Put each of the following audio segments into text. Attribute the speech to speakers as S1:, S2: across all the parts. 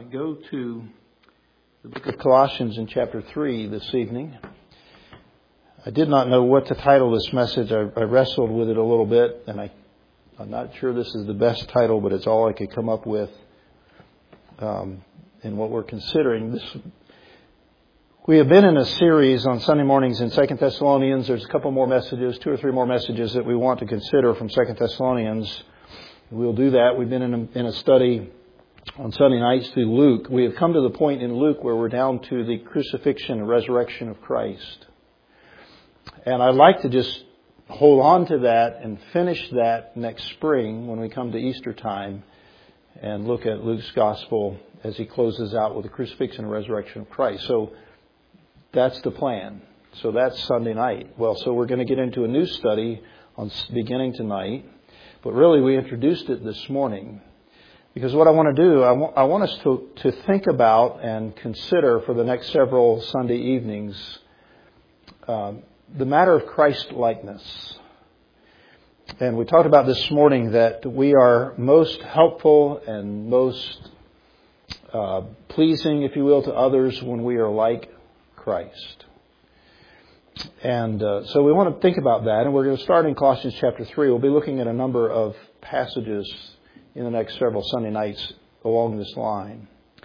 S1: go to the book of Colossians in chapter 3 this evening. I did not know what to title this message. I wrestled with it a little bit, and I'm not sure this is the best title, but it's all I could come up with in what we're considering. We have been in a series on Sunday mornings in 2 Thessalonians. There's a couple more messages, 2 or 3 more messages that we want to consider from 2 Thessalonians. We'll do that. We've been in a study on Sunday nights through Luke. We have come to the point in Luke where we're down to the crucifixion and resurrection of Christ. And I'd like to just hold on to that and finish that next spring when we come to Easter time and look at Luke's gospel as he closes out with the crucifixion and resurrection of Christ. So that's the plan. So that's Sunday night. Well, so we're going to get into a new study on beginning tonight. But really we introduced it this morning. Because what I want to do, I want us to think about and consider for the next several Sunday evenings the matter of Christ-likeness. And we talked about this morning that we are most helpful and most pleasing, if you will, to others when we are like Christ. And so we want to think about that. And we're going to start in Colossians chapter 3. We'll be looking at a number of passages in the next several Sunday nights along this line.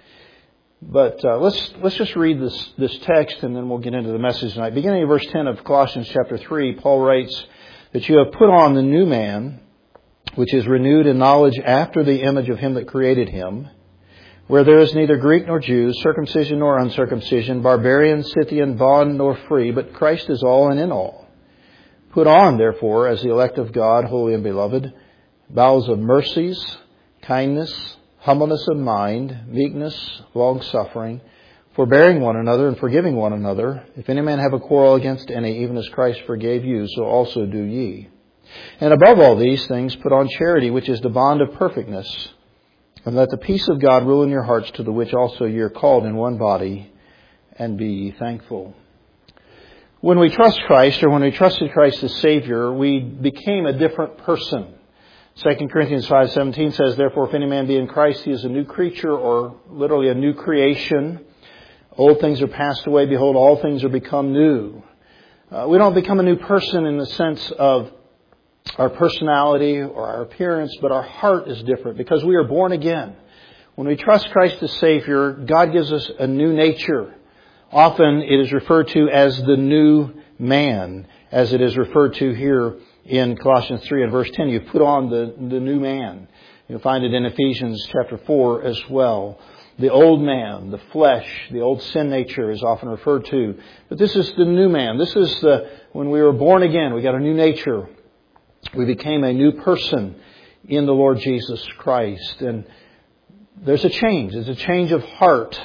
S1: But let's just read this text and then we'll get into the message tonight. Beginning in verse 10 of Colossians chapter 3, Paul writes that you have put on the new man, which is renewed in knowledge after the image of him that created him, where there is neither Greek nor Jew, circumcision nor uncircumcision, barbarian, Scythian, bond nor free, but Christ is all and in all. Put on, therefore, as the elect of God, holy and beloved, bowels of mercies, kindness, humbleness of mind, meekness, long-suffering, forbearing one another and forgiving one another. If any man have a quarrel against any, even as Christ forgave you, so also do ye. And above all these things, put on charity, which is the bond of perfectness. And let the peace of God rule in your hearts, to the which also ye are called in one body, and be ye thankful. When we trust Christ, or when we trusted Christ as Savior, we became a different person. 2 Corinthians 5:17 says, therefore, if any man be in Christ, he is a new creature, or literally a new creation. Old things are passed away. Behold, all things are become new. We don't become a new person in the sense of our personality or our appearance, but our heart is different because we are born again. When we trust Christ as Savior, God gives us a new nature. Often it is referred to as the new man, as it is referred to here in Colossians 3 and verse 10. You've put on the new man. You'll find it in Ephesians chapter 4 as well. The old man, the flesh, the old sin nature is often referred to. But this is the new man. This is when we were born again, we got a new nature. We became a new person in the Lord Jesus Christ. And there's a change. There's a change of heart.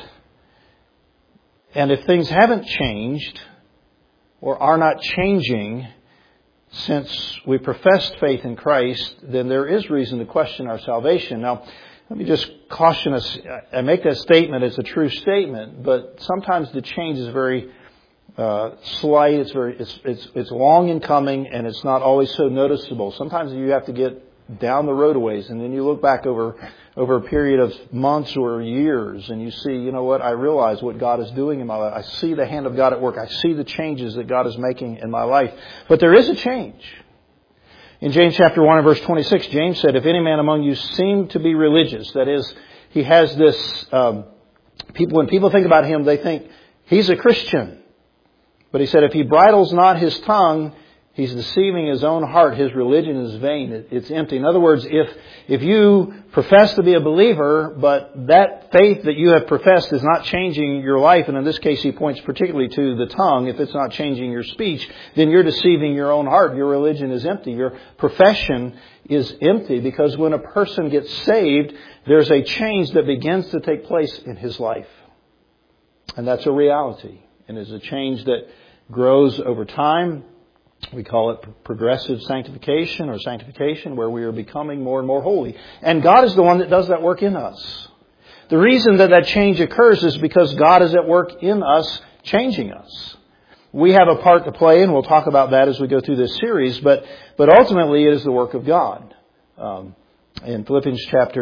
S1: And if things haven't changed or are not changing since we professed faith in Christ, then there is reason to question our salvation. Now, let me just caution us. I make that statement. It's a true statement, but sometimes the change is very slight. It's long in coming, and it's not always so noticeable. Sometimes you have to get down the road a ways, and then you look back over a period of months or years, and you see, you know what, I realize what God is doing in my life. I see the hand of God at work. I see the changes that God is making in my life. But there is a change. In James chapter 1 and verse 26, James said, if any man among you seem to be religious, that is, he has this, when people think about him, they think he's a Christian. But he said, if he bridles not his tongue, he's deceiving his own heart. His religion is vain. It's empty. In other words, if you profess to be a believer, but that faith that you have professed is not changing your life, and in this case he points particularly to the tongue, if it's not changing your speech, then you're deceiving your own heart. Your religion is empty. Your profession is empty, because when a person gets saved, there's a change that begins to take place in his life. And that's a reality. And it's a change that grows over time. We call it progressive sanctification or sanctification, where we are becoming more and more holy. And God is the one that does that work in us. The reason that change occurs is because God is at work in us, changing us. We have a part to play, and we'll talk about that as we go through this series, but ultimately it is the work of God. In Philippians chapter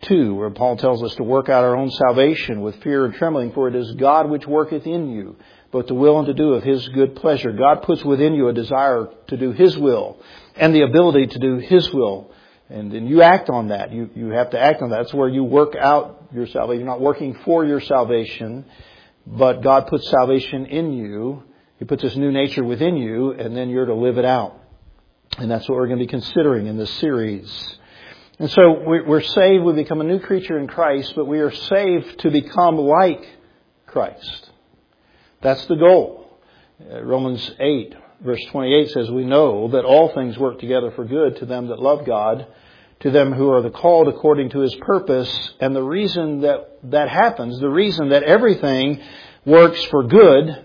S1: 2, where Paul tells us to work out our own salvation with fear and trembling, for it is God which worketh in you, both to will and to do of His good pleasure. God puts within you a desire to do His will and the ability to do His will. And then you act on that. You have to act on that. That's where you work out your salvation. You're not working for your salvation, but God puts salvation in you. He puts this new nature within you, and then you're to live it out. And that's what we're going to be considering in this series. And so we're saved, we become a new creature in Christ, but we are saved to become like Christ. That's the goal. Romans 8, verse 28 says, we know that all things work together for good to them that love God, to them who are the called according to His purpose. And the reason that happens, the reason that everything works for good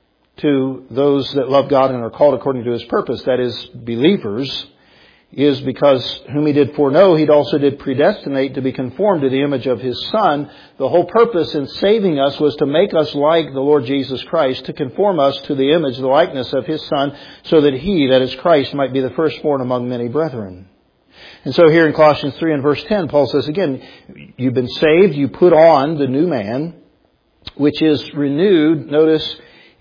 S1: to those that love God and are called according to His purpose, that is, believers, is because whom He did foreknow, He also did predestinate to be conformed to the image of His Son. The whole purpose in saving us was to make us like the Lord Jesus Christ, to conform us to the image, the likeness of His Son, so that He, that is Christ, might be the firstborn among many brethren. And so here in Colossians 3 and verse 10, Paul says again, you've been saved, you put on the new man, which is renewed, notice,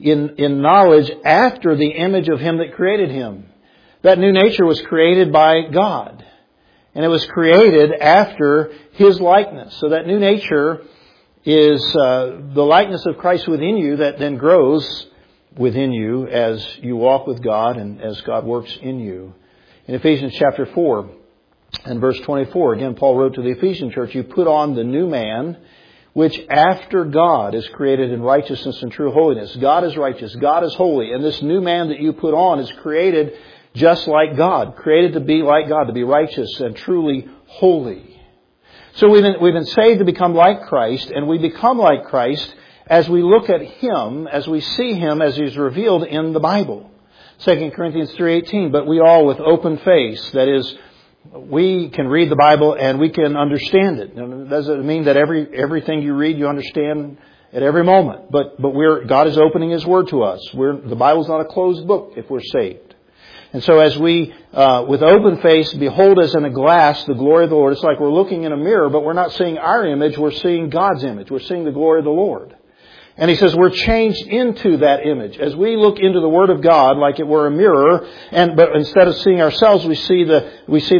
S1: in knowledge after the image of Him that created him. That new nature was created by God. And it was created after His likeness. So that new nature is the likeness of Christ within you that then grows within you as you walk with God and as God works in you. In Ephesians chapter 4 and verse 24, again, Paul wrote to the Ephesian church, you put on the new man, which after God is created in righteousness and true holiness. God is righteous. God is holy. And this new man that you put on is created just like God, created to be like God, to be righteous and truly holy. So we've been saved to become like Christ, and we become like Christ as we look at Him, as we see Him as He's revealed in the Bible. 2 Corinthians 3:18, but we all with open face, that is, we can read the Bible and we can understand it. It doesn't mean that everything you read you understand at every moment, but God is opening His Word to us. The Bible's not a closed book if we're saved. And so as we, with open face, behold as in a glass the glory of the Lord, it's like we're looking in a mirror, but we're not seeing our image, we're seeing God's image. We're seeing the glory of the Lord. And he says we're changed into that image. As we look into the Word of God like it were a mirror, but instead of seeing ourselves, we see the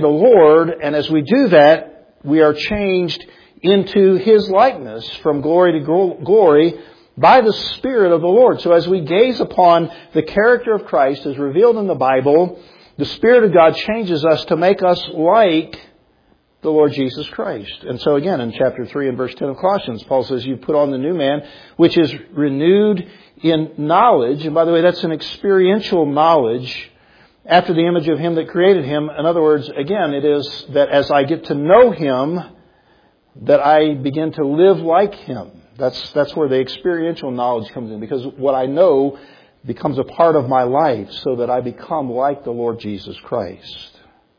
S1: Lord, and as we do that, we are changed into His likeness from glory to glory by the Spirit of the Lord. So as we gaze upon the character of Christ as revealed in the Bible, the Spirit of God changes us to make us like the Lord Jesus Christ. And so again, in chapter 3 and verse 10 of Colossians, Paul says, you put on the new man, which is renewed in knowledge. And by the way, that's an experiential knowledge after the image of Him that created him. In other words, again, it is that as I get to know Him, that I begin to live like Him. That's where the experiential knowledge comes in, because what I know becomes a part of my life so that I become like the Lord Jesus Christ.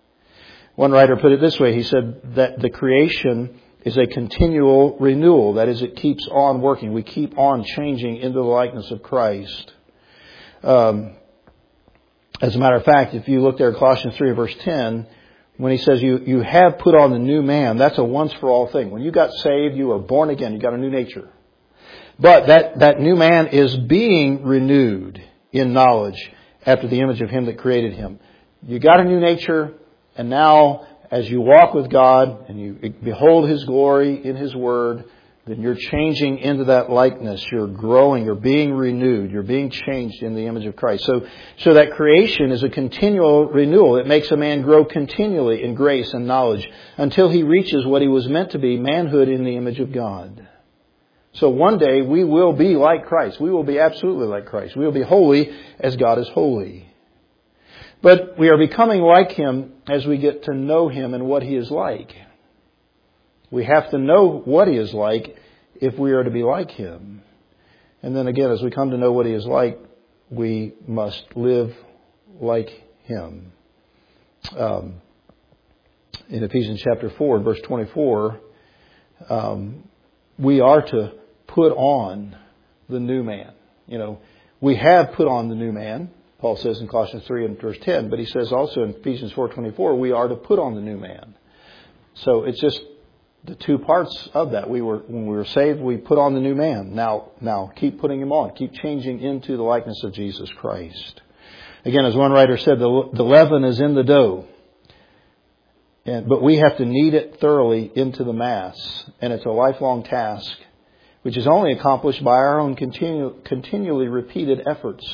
S1: One writer put it this way. He said that the creation is a continual renewal. That is, it keeps on working. We keep on changing into the likeness of Christ. As a matter of fact, if you look there at Colossians 3 verse 10, when he says you have put on the new man, that's a once-for-all thing. When you got saved, you were born again. You got a new nature. But that new man is being renewed in knowledge after the image of Him that created him. You got a new nature, and now as you walk with God and you behold His glory in His Word, then you're changing into that likeness. You're growing. You're being renewed. You're being changed in the image of Christ. So that creation is a continual renewal. It makes a man grow continually in grace and knowledge until he reaches what he was meant to be, manhood in the image of God. So one day we will be like Christ. We will be absolutely like Christ. We will be holy as God is holy. But we are becoming like Him as we get to know Him and what He is like. We have to know what He is like if we are to be like Him. And then again, as we come to know what He is like, we must live like Him. In Ephesians chapter 4 and verse 24, we are to put on the new man. We have put on the new man, Paul says in Colossians 3 and verse 10, but he says also in Ephesians 4:24, we are to put on the new man. So it's just the two parts of that. When we were saved, we put on the new man. Now keep putting him on. Keep changing into the likeness of Jesus Christ. Again, as one writer said, the leaven is in the dough. But we have to knead it thoroughly into the mass. And it's a lifelong task, which is only accomplished by our own continually repeated efforts.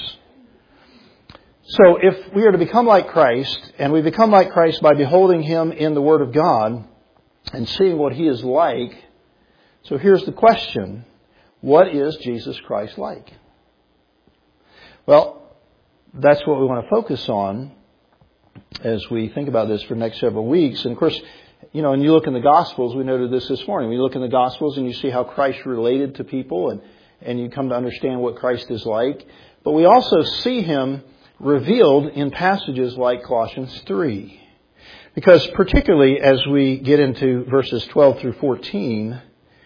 S1: So if we are to become like Christ, and we become like Christ by beholding Him in the Word of God and seeing what He is like, so here's the question: what is Jesus Christ like? Well, that's what we want to focus on as we think about this for the next several weeks. And of course, and you look in the Gospels, we noted this morning. We look in the Gospels and you see how Christ related to people, and you come to understand what Christ is like. But we also see Him revealed in passages like Colossians 3. Because particularly as we get into verses 12 through 14,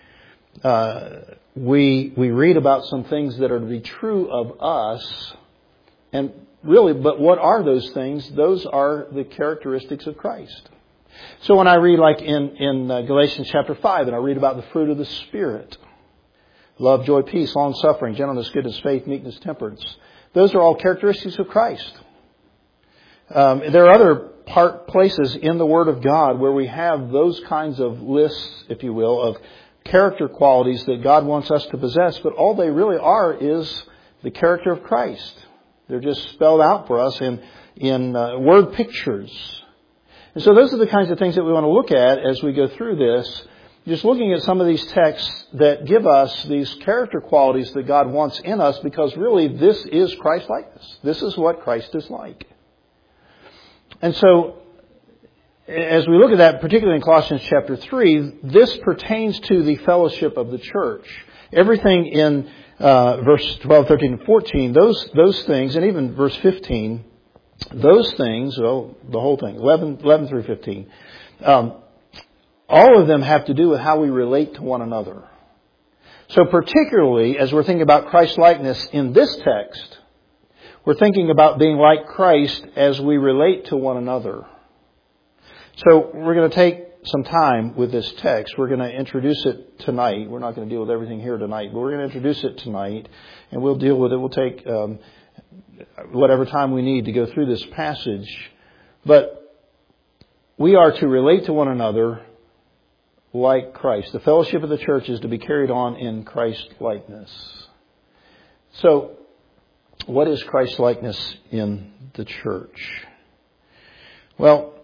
S1: we read about some things that are to be true of us. And really, but what are those things? Those are the characteristics of Christ. So when I read like in Galatians chapter 5, and I read about the fruit of the Spirit, love, joy, peace, long-suffering, gentleness, goodness, faith, meekness, temperance, those are all characteristics of Christ. There are other places in the Word of God where we have those kinds of lists, if you will, of character qualities that God wants us to possess, but all they really are is the character of Christ. They're just spelled out for us in word pictures. And so those are the kinds of things that we want to look at as we go through this. Just looking at some of these texts that give us these character qualities that God wants in us, because really this is Christ-likeness. This is what Christ is like. And so as we look at that, particularly in Colossians chapter 3, this pertains to the fellowship of the church. Everything in verse 12, 13, and 14, those things, and even verse 15, those things, well, the whole thing, 11 through 15, all of them have to do with how we relate to one another. So particularly as we're thinking about Christ-likeness in this text, we're thinking about being like Christ as we relate to one another. So we're going to take some time with this text. We're going to introduce it tonight. We're not going to deal with everything here tonight, but we're going to introduce it tonight, and we'll deal with it. We'll take whatever time we need to go through this passage. But we are to relate to one another like Christ. The fellowship of the church is to be carried on in Christ-likeness. So, what is Christ-likeness in the church? Well,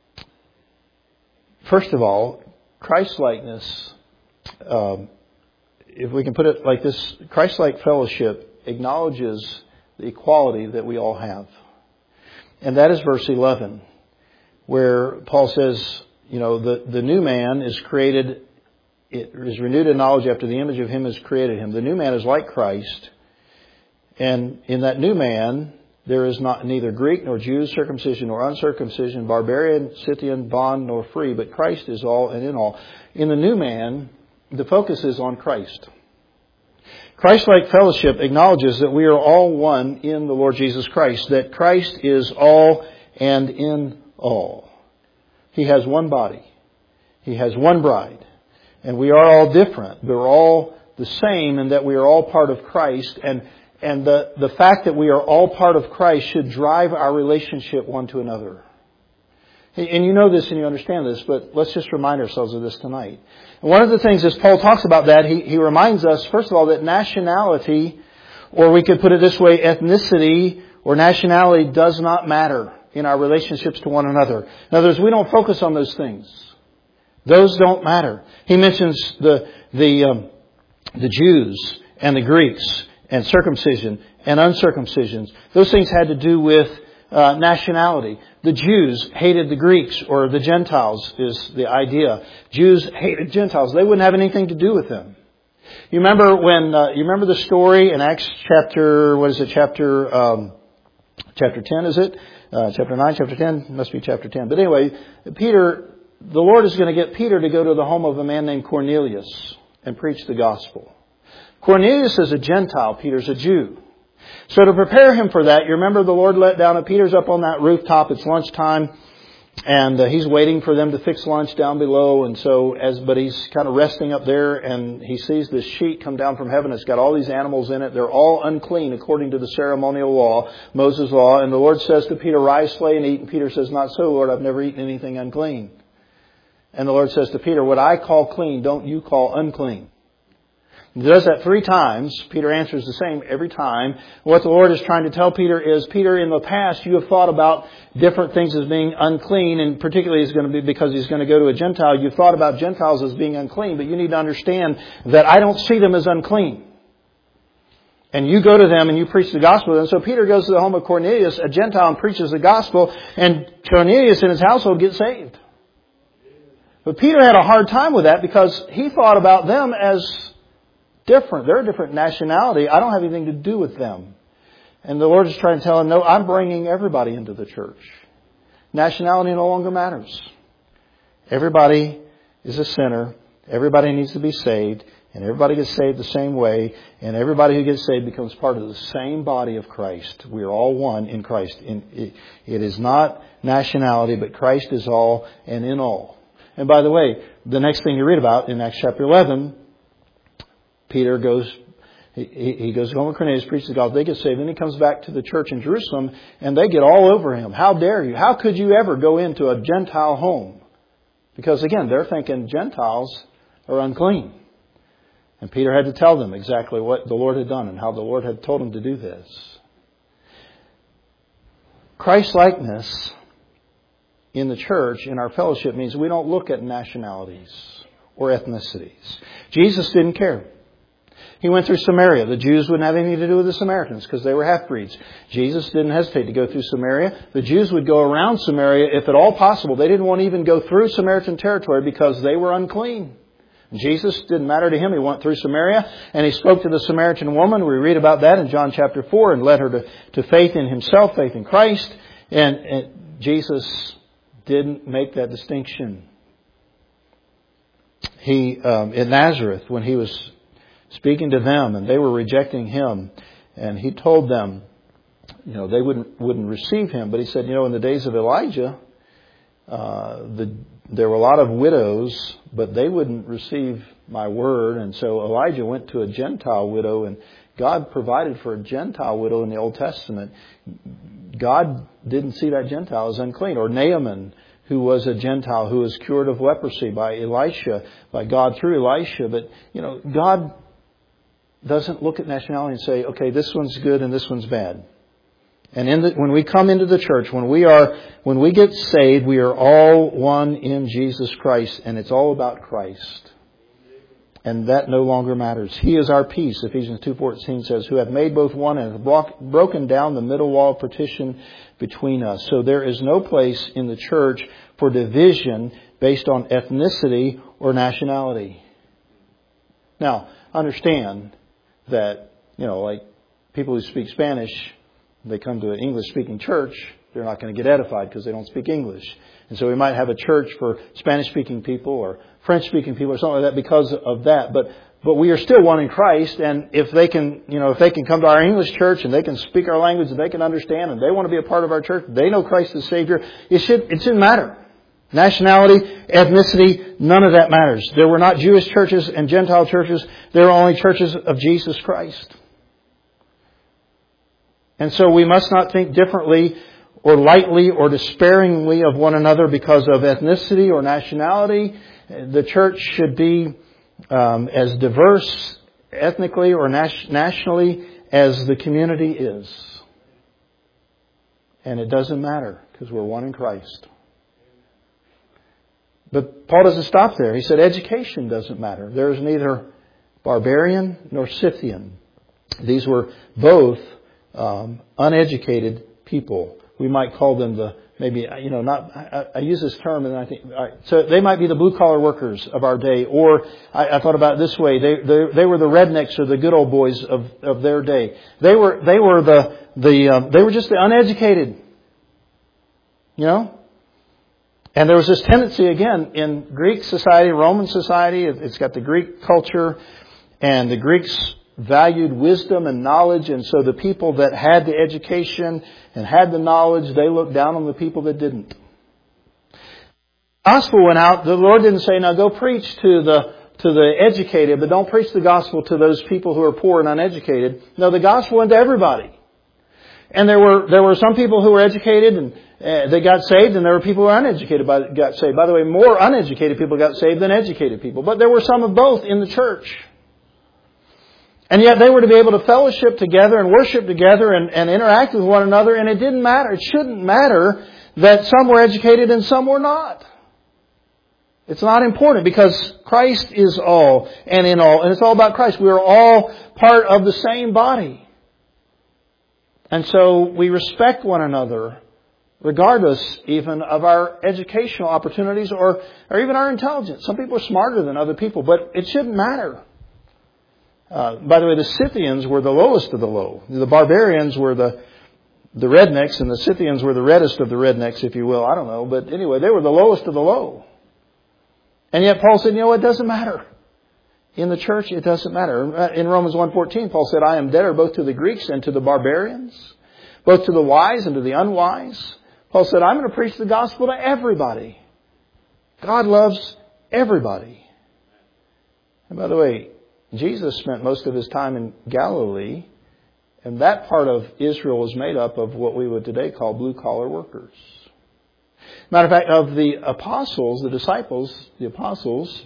S1: first of all, Christ-likeness, if we can put it like this, Christ-like fellowship acknowledges the equality that we all have. And that is verse 11, where Paul says, the new man is created, it is renewed in knowledge after the image of Him has created him. The new man is like Christ. And in that new man, there is neither Greek nor Jew, circumcision nor uncircumcision, barbarian, Scythian, bond nor free, but Christ is all and in all. In the new man, the focus is on Christ. Christ-like fellowship acknowledges that we are all one in the Lord Jesus Christ, that Christ is all and in all. He has one body. He has one bride. And we are all different. We're all the same in that we are all part of Christ. And the fact that we are all part of Christ should drive our relationship one to another. And you know this and you understand this, but let's just remind ourselves of this tonight. And one of the things as Paul talks about that, he reminds us, first of all, that nationality, or we could put it this way, ethnicity or nationality does not matter in our relationships to one another. In other words, we don't focus on those things. Those don't matter. He mentions the Jews and the Greeks and circumcision and uncircumcision. Those things had to do with nationality. The Jews hated the Greeks, or the Gentiles is the idea. Jews hated Gentiles. They wouldn't have anything to do with them. You remember you remember the story in Acts chapter 10, is it? Chapter 9, chapter 10? Must be chapter 10. But anyway, the Lord is going to get Peter to go to the home of a man named Cornelius and preach the gospel. Cornelius is a Gentile. Peter's a Jew. So to prepare him for that, you remember the Lord let down, and Peter's up on that rooftop. It's lunchtime. And he's waiting for them to fix lunch down below. And so, but he's kind of resting up there, and he sees this sheet come down from heaven. It's got all these animals in it. They're all unclean according to the ceremonial law, Moses' law. And the Lord says to Peter, "Rise, slay, and eat." And Peter says, "Not so, Lord. I've never eaten anything unclean." And the Lord says to Peter, "What I call clean, don't you call unclean." He does that 3 times. Peter answers the same every time. What the Lord is trying to tell Peter is, Peter, in the past you have thought about different things as being unclean, and particularly it's going to be because he's going to go to a Gentile. You've thought about Gentiles as being unclean, but you need to understand that I don't see them as unclean. And you go to them and you preach the gospel to them. So Peter goes to the home of Cornelius, a Gentile, and preaches the gospel, and Cornelius and his household get saved. But Peter had a hard time with that because he thought about them as different. They're a different nationality. I don't have anything to do with them. And the Lord is trying to tell him, no, I'm bringing everybody into the church. Nationality no longer matters. Everybody is a sinner. Everybody needs to be saved. And everybody gets saved the same way. And everybody who gets saved becomes part of the same body of Christ. We are all one in Christ. It is not nationality, but Christ is all and in all. And by the way, the next thing you read about in Acts chapter 11, Peter goes, he goes home with Cornelius, preaches the gospel, they get saved, and he comes back to the church in Jerusalem, and they get all over him. How dare you? How could you ever go into a Gentile home? Because again, they're thinking Gentiles are unclean. And Peter had to tell them exactly what the Lord had done and how the Lord had told him to do this. Christ-likeness in the church, in our fellowship, means we don't look at nationalities or ethnicities. Jesus didn't care. He went through Samaria. The Jews wouldn't have anything to do with the Samaritans because they were half-breeds. Jesus didn't hesitate to go through Samaria. The Jews would go around Samaria if at all possible. They didn't want to even go through Samaritan territory because they were unclean. Jesus didn't matter to him. He went through Samaria and he spoke to the Samaritan woman. We read about that in John chapter 4 and led her to faith in himself, faith in Christ. And Jesus didn't make that distinction. He, in Nazareth, when he was speaking to them and they were rejecting him, and he told them, they wouldn't receive him. But he said, in the days of Elijah, there were a lot of widows, but they wouldn't receive my word. And so Elijah went to a Gentile widow, and God provided for a Gentile widow in the Old Testament. God didn't see that Gentile as unclean. Or Naaman, who was a Gentile, who was cured of leprosy by Elisha, by God through Elisha. But, God doesn't look at nationality and say, okay, this one's good and this one's bad. And when we come into the church, when we get saved, we are all one in Jesus Christ, and it's all about Christ. And that no longer matters. He is our peace, Ephesians 2:14 says, who have made both one and have broken down the middle wall of partition between us. So there is no place in the church for division based on ethnicity or nationality. Now, understand that, like people who speak Spanish, they come to an English-speaking church, they're not going to get edified because they don't speak English. And so we might have a church for Spanish-speaking people or French-speaking people or something like that because of that. But we are still one in Christ, and if they can come to our English church and they can speak our language and they can understand and they want to be a part of our church, they know Christ as Savior, it shouldn't matter. Nationality, ethnicity, none of that matters. There were not Jewish churches and Gentile churches. There were only churches of Jesus Christ. And so we must not think differently or lightly or despairingly of one another because of ethnicity or nationality. The church should be as diverse ethnically or nationally as the community is. And it doesn't matter because we're one in Christ. But Paul doesn't stop there. He said education doesn't matter. There is neither barbarian nor Scythian. These were both uneducated people. We might call them I use this term and I think, all right, so they might be the blue collar workers of our day, or I thought about it this way, they were the rednecks or the good old boys of their day. They were just the uneducated. And there was this tendency, again, in Greek society, Roman society, it's got the Greek culture, and the Greeks valued wisdom and knowledge, and so the people that had the education and had the knowledge, they looked down on the people that didn't. gospel went out, the Lord didn't say, now go preach to the educated, but don't preach the gospel to those people who are poor and uneducated. No, the gospel went to everybody. And there were some people who were educated and they got saved, and there were people who were uneducated got saved. By the way, more uneducated people got saved than educated people. But there were some of both in the church. And yet they were to be able to fellowship together and worship together and interact with one another, and it didn't matter. It shouldn't matter that some were educated and some were not. It's not important because Christ is all and in all, and it's all about Christ. We are all part of the same body. And so we respect one another regardless even of our educational opportunities or even our intelligence. Some people are smarter than other people, but it shouldn't matter. By the way, the Scythians were the lowest of the low. The barbarians were the rednecks, and the Scythians were the reddest of the rednecks, if you will. I don't know. But anyway, they were the lowest of the low. And yet Paul said, it doesn't matter. In the church, it doesn't matter. In Romans 1:14, Paul said, I am debtor both to the Greeks and to the barbarians, both to the wise and to the unwise. Paul said, I'm going to preach the gospel to everybody. God loves everybody. And by the way, Jesus spent most of His time in Galilee, and that part of Israel was made up of what we would today call blue-collar workers. Matter of fact, of the apostles, the apostles,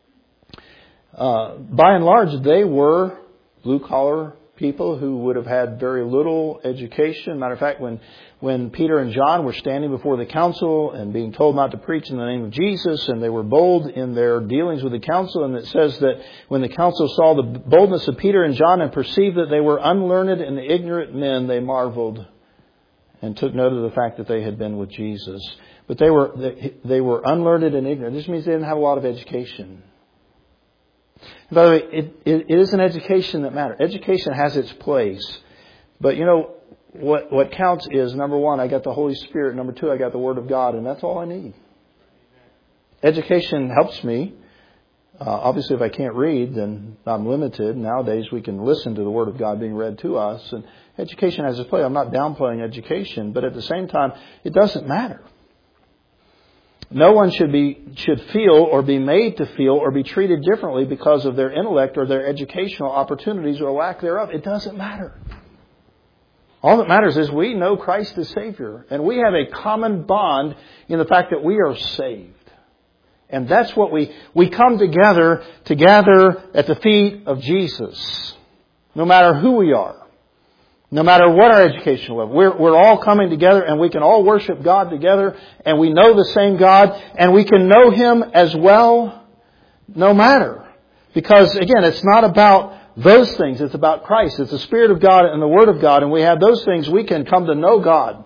S1: by and large, they were blue-collar people who would have had very little education. Matter of fact, when Peter and John were standing before the council and being told not to preach in the name of Jesus, and they were bold in their dealings with the council, and it says that when the council saw the boldness of Peter and John and perceived that they were unlearned and ignorant men, they marveled and took note of the fact that they had been with Jesus. But they were unlearned and ignorant. This means they didn't have a lot of education. And by the way, it isn't education that matters. Education has its place. But what counts is, number one, I got the Holy Spirit. Number two, I got the Word of God. And that's all I need. Education helps me. Obviously, if I can't read, then I'm limited. Nowadays, we can listen to the Word of God being read to us. And education has its place. I'm not downplaying education. But at the same time, it doesn't matter. No one should feel or be made to feel or be treated differently because of their intellect or their educational opportunities or lack thereof. It doesn't matter. All that matters is we know Christ as Savior. And we have a common bond in the fact that we are saved. And that's what we come together to gather at the feet of Jesus. No matter who we are. No matter what our educational level, we're all coming together and we can all worship God together, and we know the same God, and we can know Him as well, no matter. Because again, it's not about those things, it's about Christ. It's the Spirit of God and the Word of God, and we have those things, we can come to know God.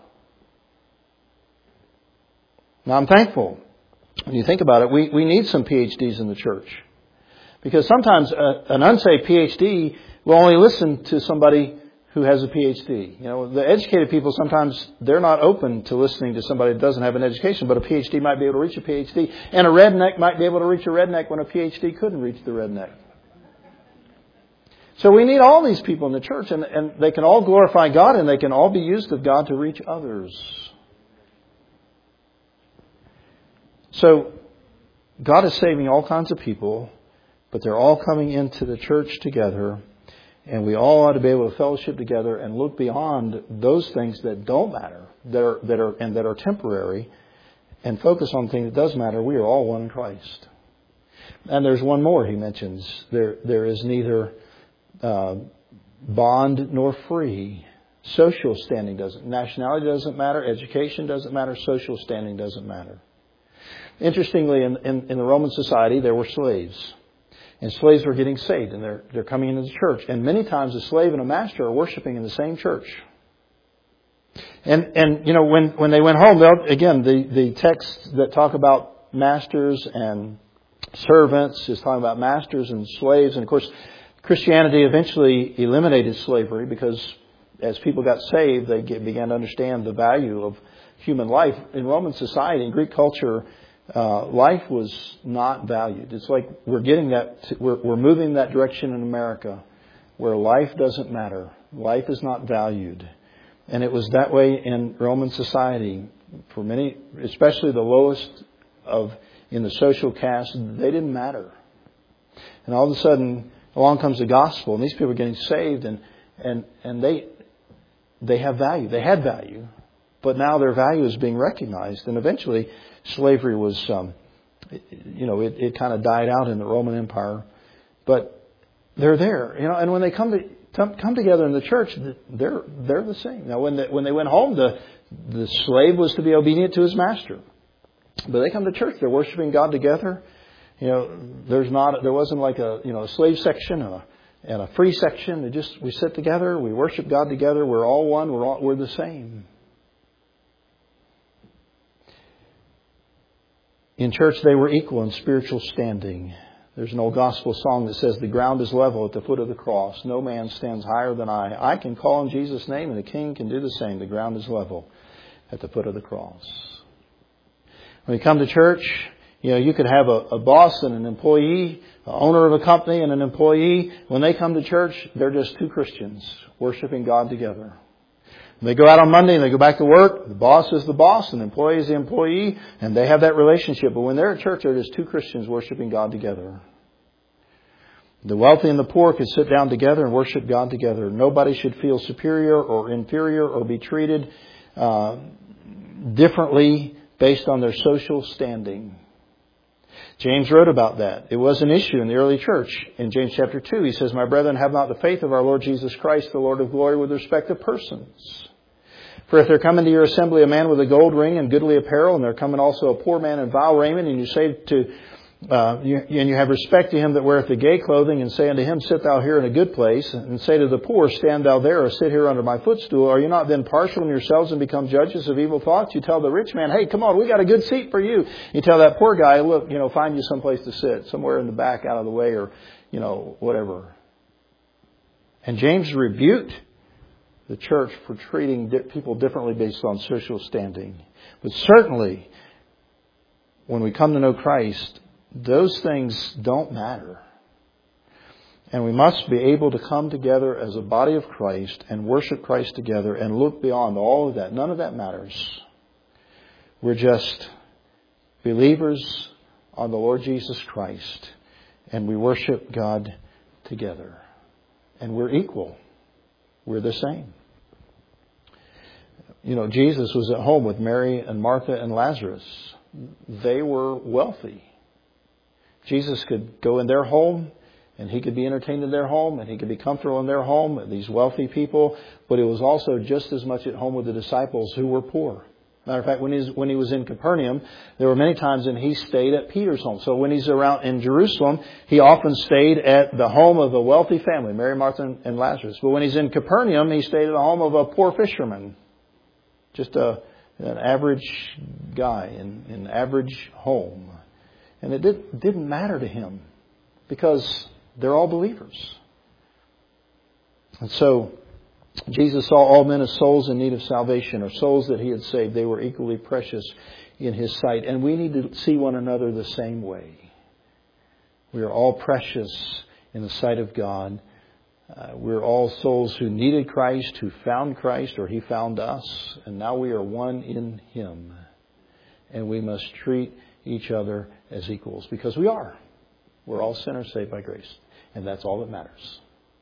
S1: Now I'm thankful. When you think about it, we need some PhDs in the church. Because sometimes an unsaved PhD will only listen to somebody who has a PhD. The educated people, sometimes they're not open to listening to somebody that doesn't have an education, but a PhD might be able to reach a PhD. And a redneck might be able to reach a redneck when a PhD couldn't reach the redneck. So we need all these people in the church, and they can all glorify God, and they can all be used of God to reach others. So God is saving all kinds of people, but they're all coming into the church together. And we all ought to be able to fellowship together and look beyond those things that don't matter, that are temporary, and focus on the thing that does matter. We are all one in Christ. And there's one more he mentions. There is neither bond nor free. Social standing doesn't. Nationality doesn't matter. Education doesn't matter. Social standing doesn't matter. Interestingly, in the Roman society, there were slaves. And slaves were getting saved, and they're coming into the church. And many times a slave and a master are worshiping in the same church. And when they went home, again, the texts that talk about masters and servants is talking about masters and slaves. And of course, Christianity eventually eliminated slavery because as people got saved, they began to understand the value of human life. In Roman society, in Greek culture, life was not valued. It's like we're moving that direction in America where life doesn't matter. Life is not valued. And it was that way in Roman society for many, especially the lowest of in the social caste, they didn't matter. And all of a sudden, along comes the gospel, and these people are getting saved, and they have value. They had value, but now their value is being recognized. And eventually, slavery was, it kind of died out in the Roman Empire. But they're there, and when they come together in the church, they're the same. Now, when they went home, the slave was to be obedient to his master. But they come to church, they're worshiping God together. There wasn't like a slave section and a free section. We sit together, we worship God together. We're all one. We're the same. In church, they were equal in spiritual standing. There's an old gospel song that says, "The ground is level at the foot of the cross. No man stands higher than I. I can call in Jesus' name, and the King can do the same. The ground is level at the foot of the cross." When you come to church, you could have a boss and an employee, an owner of a company and an employee. When they come to church, they're just two Christians worshiping God together. When they go out on Monday and they go back to work, the boss is the boss and the employee is the employee, and they have that relationship. But when they're at church, they're just two Christians worshiping God together. The wealthy and the poor could sit down together and worship God together. Nobody should feel superior or inferior or be treated differently based on their social standing. James wrote about that. It was an issue in the early church. In James chapter 2, he says, "My brethren, have not the faith of our Lord Jesus Christ, the Lord of glory, with respect to persons. For if there come into your assembly a man with a gold ring and goodly apparel, and there come in also a poor man in vile raiment, and you say and you have respect to him that weareth the gay clothing, and say unto him, Sit thou here in a good place, and say to the poor, Stand thou there, or sit here under my footstool, are you not then partial in yourselves and become judges of evil thoughts? You tell the rich man, Hey, come on, we got a good seat for you. You tell that poor guy, Look, find you someplace to sit, somewhere in the back out of the way, or, whatever." And James rebuked the church for treating people differently based on social standing. But certainly, when we come to know Christ, those things don't matter. And we must be able to come together as a body of Christ and worship Christ together and look beyond all of that. None of that matters. We're just believers on the Lord Jesus Christ, and we worship God together. And we're equal. We're the same. Jesus was at home with Mary and Martha and Lazarus. They were wealthy. Jesus could go in their home, and he could be entertained in their home, and he could be comfortable in their home, these wealthy people. But it was also just as much at home with the disciples who were poor. Matter of fact, when he was in Capernaum, there were many times when he stayed at Peter's home. So when he's around in Jerusalem, he often stayed at the home of a wealthy family, Mary, Martha, and Lazarus. But when he's in Capernaum, he stayed at the home of a poor fisherman. Just an average guy in an average home. And it didn't matter to him because they're all believers. And so Jesus saw all men as souls in need of salvation, or souls that he had saved. They were equally precious in his sight. And we need to see one another the same way. We are all precious in the sight of God. We're all souls who needed Christ, who found Christ, or he found us. And now we are one in him. And we must treat each other as equals, because we are. We're all sinners saved by grace. And that's all that matters.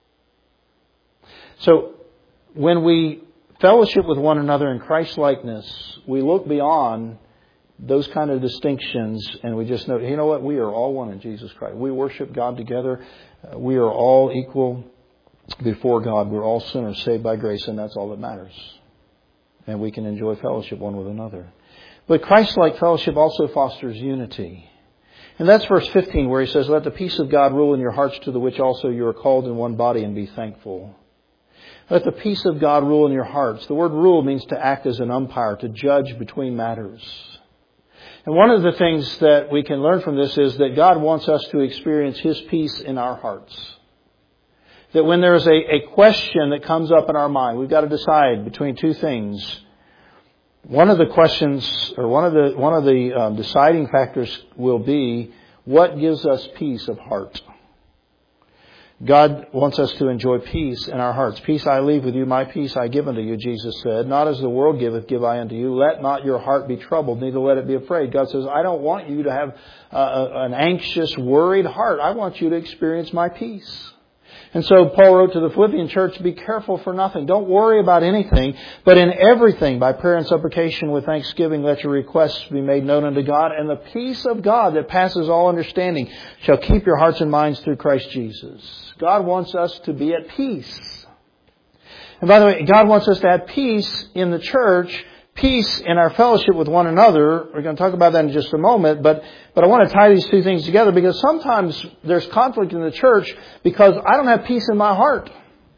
S1: So, when we fellowship with one another in Christ-likeness, we look beyond those kind of distinctions, and we just know, you know what? We are all one in Jesus Christ. We worship God together. We are all equal before God. We're all sinners saved by grace, and that's all that matters. And we can enjoy fellowship one with another. But Christ-like fellowship also fosters unity. And that's verse 15, where he says, Let the peace of God rule in your hearts, to the which also you are called in one body, and be thankful. Let the peace of God rule in your hearts. The word rule means to act as an umpire, to judge between matters. And one of the things that we can learn from this is that God wants us to experience his peace in our hearts. That when there is a question that comes up in our mind, we've got to decide between two things. One of the questions, or one of the deciding factors will be, what gives us peace of heart? God wants us to enjoy peace in our hearts. Peace I leave with you, my peace I give unto you, Jesus said. Not as the world giveth, give I unto you. Let not your heart be troubled, neither let it be afraid. God says, I don't want you to have an anxious, worried heart. I want you to experience my peace. And so Paul wrote to the Philippian church, be careful for nothing. Don't worry about anything, but in everything, by prayer and supplication with thanksgiving, let your requests be made known unto God. And the peace of God that passes all understanding shall keep your hearts and minds through Christ Jesus. God wants us to be at peace. And by the way, God wants us to have peace in the church, peace in our fellowship with one another. We're going to talk about that in just a moment, but I want to tie these two things together because sometimes there's conflict in the church because I don't have peace in my heart.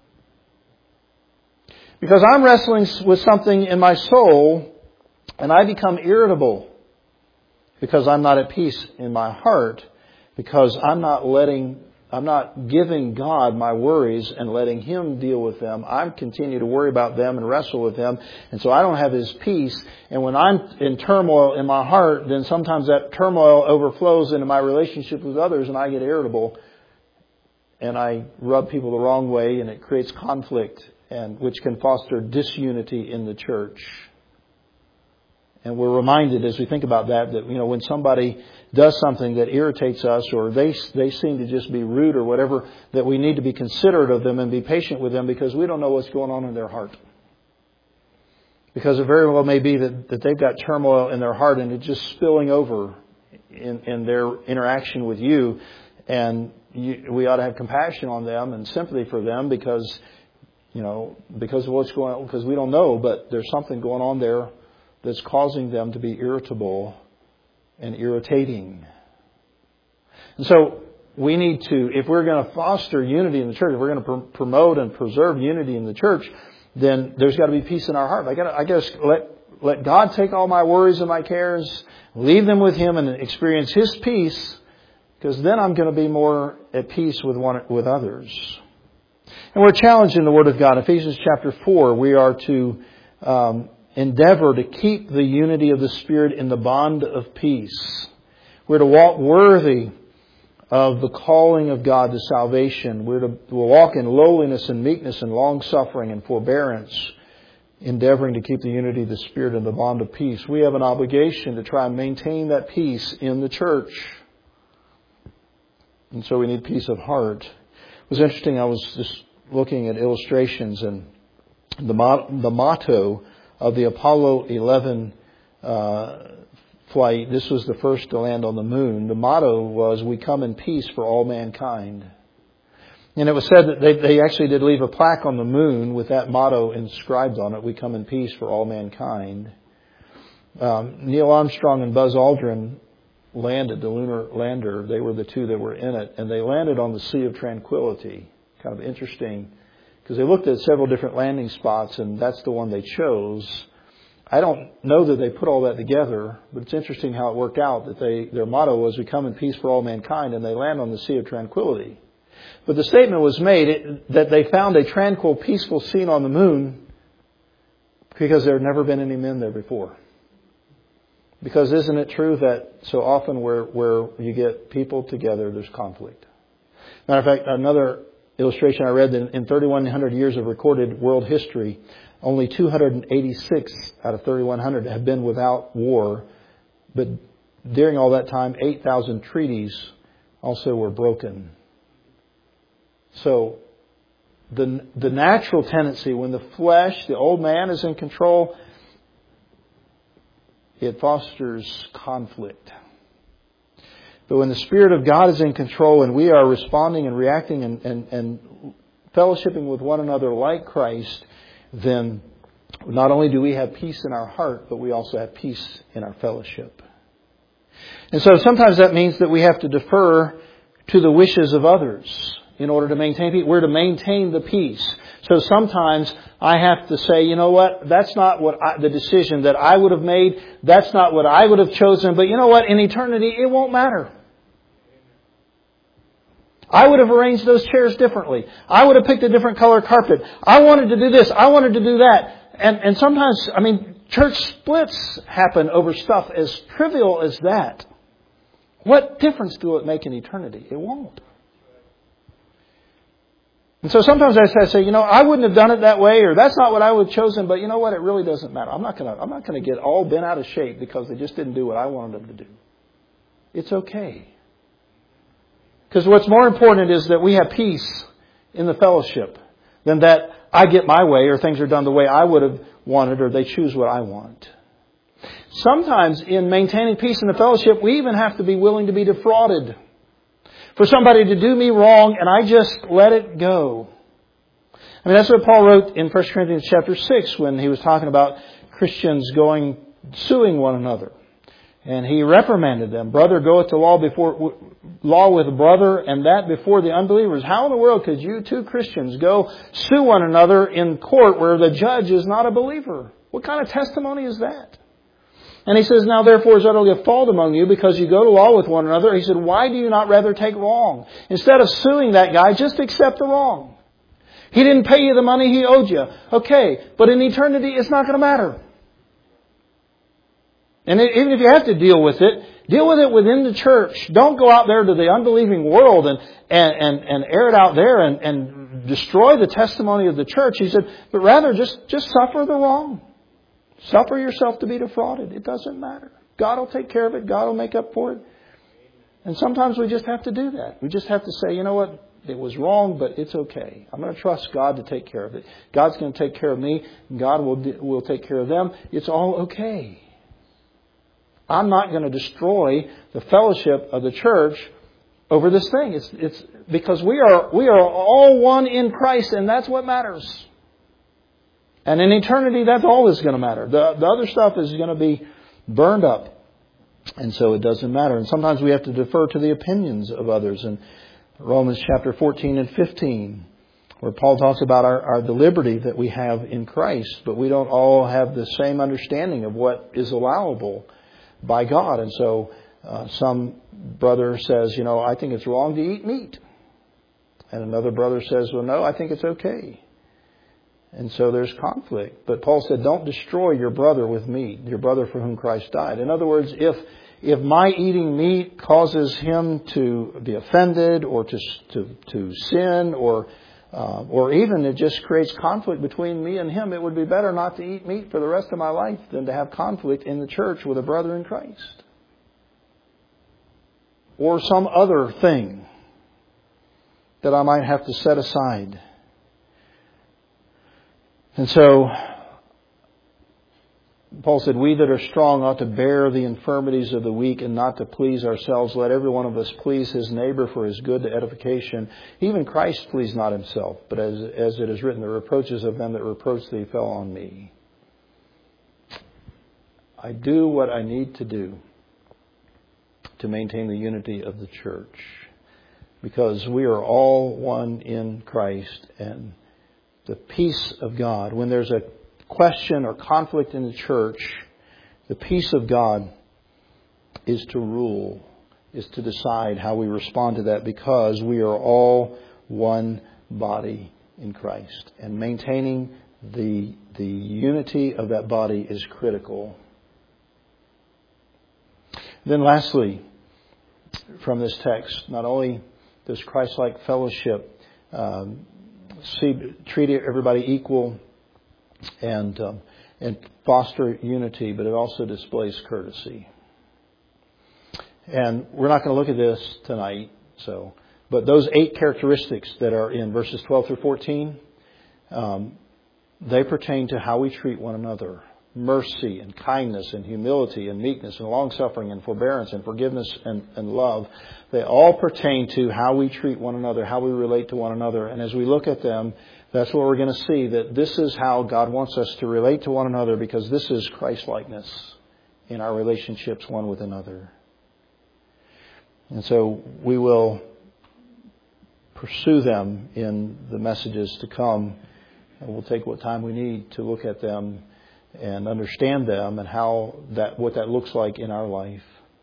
S1: Because I'm wrestling with something in my soul and I become irritable because I'm not at peace in my heart, because I'm not giving God my worries and letting Him deal with them. I continue to worry about them and wrestle with them. And so I don't have His peace. And when I'm in turmoil in my heart, then sometimes that turmoil overflows into my relationship with others and I get irritable. And I rub people the wrong way and it creates conflict, and which can foster disunity in the church. And we're reminded as we think about that when somebody does something that irritates us, or they seem to just be rude or whatever, that we need to be considerate of them and be patient with them because we don't know what's going on in their heart. Because it very well may be that they've got turmoil in their heart and it's just spilling over in their interaction with you. And we ought to have compassion on them and sympathy for them because of what's going on, because we don't know, but there's something going on there that's causing them to be irritable and irritating. And so we need to, if we're going to foster unity in the church, if we're going to promote and preserve unity in the church, then there's got to be peace in our heart. I got to let God take all my worries and my cares, leave them with Him and experience His peace, because then I'm going to be more at peace with others. And we're challenged in the Word of God. Ephesians chapter 4, we are to endeavor to keep the unity of the Spirit in the bond of peace. We're to walk worthy of the calling of God to salvation. We'll walk in lowliness and meekness and long-suffering and forbearance, endeavoring to keep the unity of the Spirit in the bond of peace. We have an obligation to try and maintain that peace in the church. And so we need peace of heart. It was interesting, I was just looking at illustrations, and the motto of the Apollo 11 flight, this was the first to land on the moon. The motto was, we come in peace for all mankind. And it was said that they actually did leave a plaque on the moon with that motto inscribed on it, we come in peace for all mankind. Neil Armstrong and Buzz Aldrin landed, the lunar lander. They were the two that were in it, and they landed on the Sea of Tranquility. Kind of interesting, because they looked at several different landing spots, and that's the one they chose. I don't know that they put all that together, but it's interesting how it worked out that their motto was, we come in peace for all mankind, and they land on the Sea of Tranquility. But the statement was made that they found a tranquil, peaceful scene on the moon because there had never been any men there before. Because isn't it true that so often where you get people together, there's conflict? Matter of fact, another illustration I read, that in 3,100 years of recorded world history, only 286 out of 3,100 have been without war. But during all that time, 8,000 treaties also were broken. So the natural tendency, when the flesh, the old man, is in control, it fosters conflict. But when the Spirit of God is in control and we are responding and reacting and fellowshipping with one another like Christ, then not only do we have peace in our heart, but we also have peace in our fellowship. And so sometimes that means that we have to defer to the wishes of others in order to maintain peace. We're to maintain the peace. So sometimes I have to say, you know what, that's not the decision that I would have made. That's not what I would have chosen. But you know what, in eternity, it won't matter. I would have arranged those chairs differently. I would have picked a different color carpet. I wanted to do this. I wanted to do that. And sometimes, church splits happen over stuff as trivial as that. . What difference will it make in eternity? It won't. And so sometimes I say, I wouldn't have done it that way, or that's not what I would have chosen, but you know what? It really doesn't matter. I'm not going to get all bent out of shape because they just didn't do what I wanted them to do. It's okay. Because what's more important is that we have peace in the fellowship than that I get my way or things are done the way I would have wanted or they choose what I want. Sometimes in maintaining peace in the fellowship, we even have to be willing to be defrauded. For somebody to do me wrong and I just let it go. I mean, that's what Paul wrote in 1 Corinthians chapter 6 when he was talking about Christians suing one another. And he reprimanded them. Brother goeth to law with brother, and that before the unbelievers. How in the world could you two Christians go sue one another in court where the judge is not a believer? What kind of testimony is that? And he says, now therefore is utterly a fault among you because you go to law with one another. He said, why do you not rather take wrong? Instead of suing that guy, just accept the wrong. He didn't pay you the money he owed you. Okay, but in eternity, it's not going to matter. And even if you have to deal with it within the church. Don't go out there to the unbelieving world and air it out there and destroy the testimony of the church. He said, but rather just suffer the wrong. Suffer yourself to be defrauded. It doesn't matter. God will take care of it. God will make up for it. And sometimes we just have to do that. We just have to say, you know what? It was wrong, but it's okay. I'm going to trust God to take care of it. God's going to take care of me. God will take care of them. It's all okay. I'm not going to destroy the fellowship of the church over this thing. It's because we are all one in Christ, and that's what matters. And in eternity, that's all that's going to matter. The other stuff is going to be burned up. And so it doesn't matter. And sometimes we have to defer to the opinions of others. In Romans chapter 14 and 15, where Paul talks about the liberty that we have in Christ. But we don't all have the same understanding of what is allowable by God. And so some brother says, I think it's wrong to eat meat. And another brother says, well, no, I think it's okay. And so there's conflict. But Paul said, don't destroy your brother with meat, your brother for whom Christ died. In other words, if my eating meat causes him to be offended or to sin or even it just creates conflict between me and him, it would be better not to eat meat for the rest of my life than to have conflict in the church with a brother in Christ. Or some other thing that I might have to set aside. And so, Paul said, we that are strong ought to bear the infirmities of the weak and not to please ourselves. Let every one of us please his neighbor for his good to edification. Even Christ pleased not himself, but as it is written, the reproaches of them that reproach thee fell on me. I do what I need to do to maintain the unity of the church, because we are all one in Christ, and the peace of God, when there's a question or conflict in the church, the peace of God is to rule, is to decide how we respond to that, because we are all one body in Christ. And maintaining the unity of that body is critical. Then lastly, from this text, not only does Christ-like fellowship treat everybody equal and foster unity, but it also displays courtesy. And we're not going to look at this tonight, but those 8 characteristics that are in verses 12 through 14, they pertain to how we treat one another. Mercy and kindness and humility and meekness and long-suffering and forbearance and forgiveness and love. They all pertain to how we treat one another, how we relate to one another. And as we look at them, that's what we're going to see, that this is how God wants us to relate to one another, because this is Christ-likeness in our relationships one with another. And so we will pursue them in the messages to come, and we'll take what time we need to look at them and understand them and what that looks like in our life.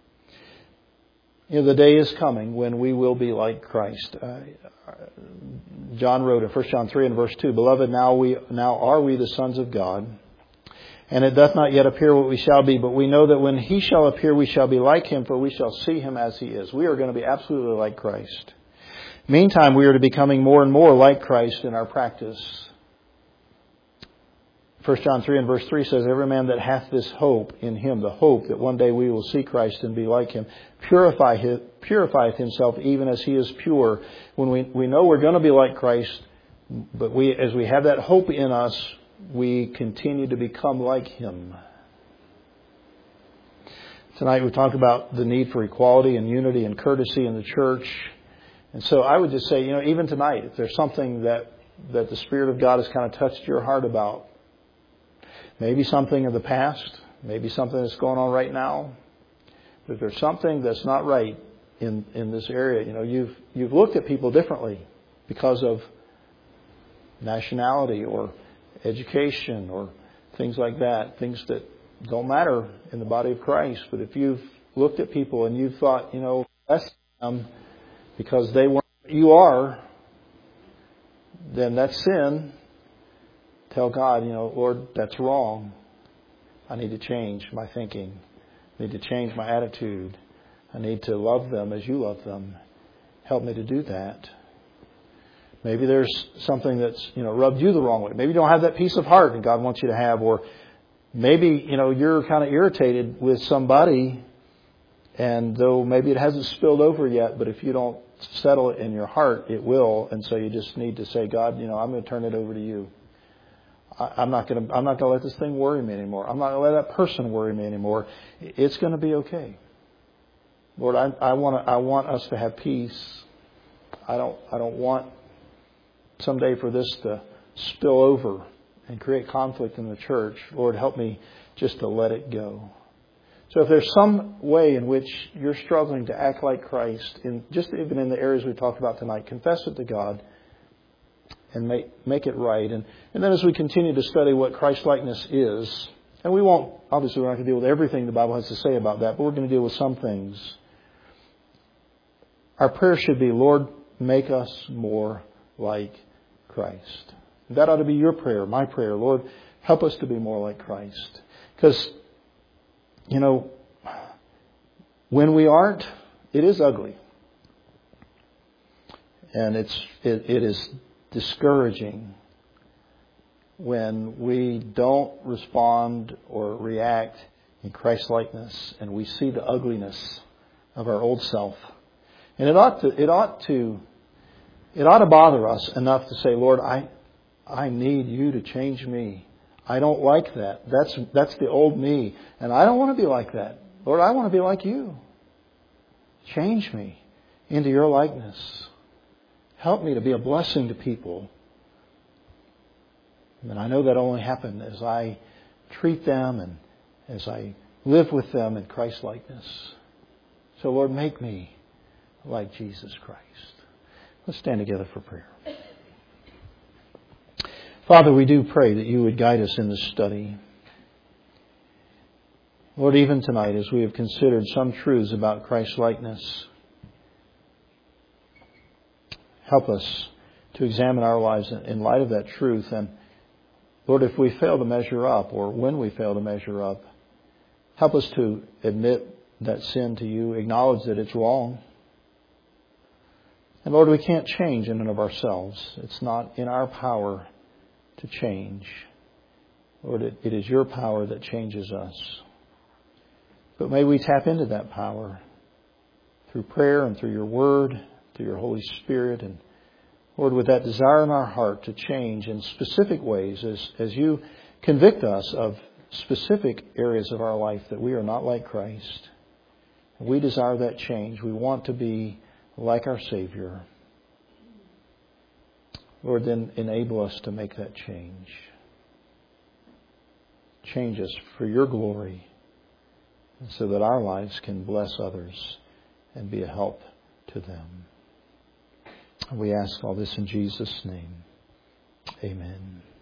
S1: The day is coming when we will be like Christ. John wrote in 1 John 3 and verse 2, Beloved, now are we the sons of God, and it doth not yet appear what we shall be, but we know that when he shall appear, we shall be like him, for we shall see him as he is. We are going to be absolutely like Christ. Meantime, we are to be becoming more and more like Christ in our practice. 1 John 3 and verse 3 says, every man that hath this hope in him, the hope that one day we will see Christ and be like him, purifieth himself even as he is pure. When we know we're going to be like Christ, but as we have that hope in us, we continue to become like him. Tonight we talked about the need for equality and unity and courtesy in the church. And so I would just say, even tonight, if there's something that the Spirit of God has kind of touched your heart about, maybe something of the past, maybe something that's going on right now, but if there's something that's not right in this area, you've looked at people differently because of nationality or education or things like that, things that don't matter in the body of Christ. But if you've looked at people and you've thought, less them because they weren't what you are, then that's sin. Tell God, Lord, that's wrong. I need to change my thinking. I need to change my attitude. I need to love them as you love them. Help me to do that. Maybe there's something that's, rubbed you the wrong way. Maybe you don't have that peace of heart that God wants you to have. Or maybe, you're kind of irritated with somebody, and though maybe it hasn't spilled over yet, but if you don't settle it in your heart, it will. And so you just need to say, God, I'm going to turn it over to you. I'm not going to let this thing worry me anymore. I'm not going to let that person worry me anymore. It's going to be okay. Lord, I want us to have peace. I don't want someday for this to spill over and create conflict in the church. Lord, help me just to let it go. So if there's some way in which you're struggling to act like Christ, even in the areas we talked about tonight, confess it to God and make it right. And then as we continue to study what Christ-likeness is, and obviously we're not going to deal with everything the Bible has to say about that, but we're going to deal with some things. Our prayer should be, Lord, make us more like Christ. That ought to be your prayer, my prayer. Lord, help us to be more like Christ. Because, when we aren't, it is ugly. And it is discouraging when we don't respond or react in Christ-likeness and we see the ugliness of our old self. And it ought to bother us enough to say, Lord, I need you to change me. I don't like that. That's the old me. And I don't want to be like that. Lord, I want to be like you. Change me into your likeness. Help me to be a blessing to people. And I know that only happens as I treat them and as I live with them in Christ-likeness. So, Lord, make me like Jesus Christ. Let's stand together for prayer. Father, we do pray that you would guide us in this study. Lord, even tonight as we have considered some truths about Christ-likeness, help us to examine our lives in light of that truth. And Lord, if we fail to measure up, or when we fail to measure up, help us to admit that sin to you, acknowledge that it's wrong. And Lord, we can't change in and of ourselves. It's not in our power to change. Lord, it is your power that changes us. But may we tap into that power through prayer and through your word, through your Holy Spirit. And Lord, with that desire in our heart to change in specific ways as you convict us of specific areas of our life that we are not like Christ. We desire that change. We want to be like our Savior. Lord, then enable us to make that change. Change us for your glory, so that our lives can bless others and be a help to them. We ask all this in Jesus' name. Amen.